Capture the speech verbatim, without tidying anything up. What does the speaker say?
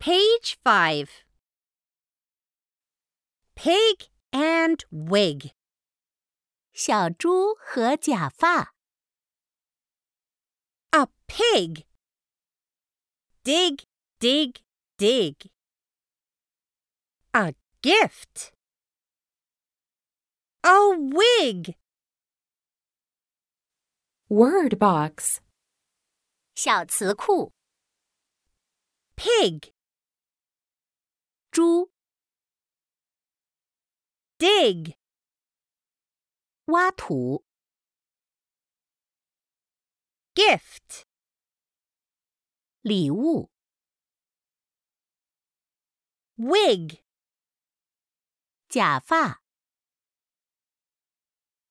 Page five. Pig and wig. 小猪和假发。 A pig. Dig, dig, dig. A gift. A wig. Word box. 小词库。 Pig. 猪。 Dig. 挖土。 Gift. 礼物。 Wig. 假发。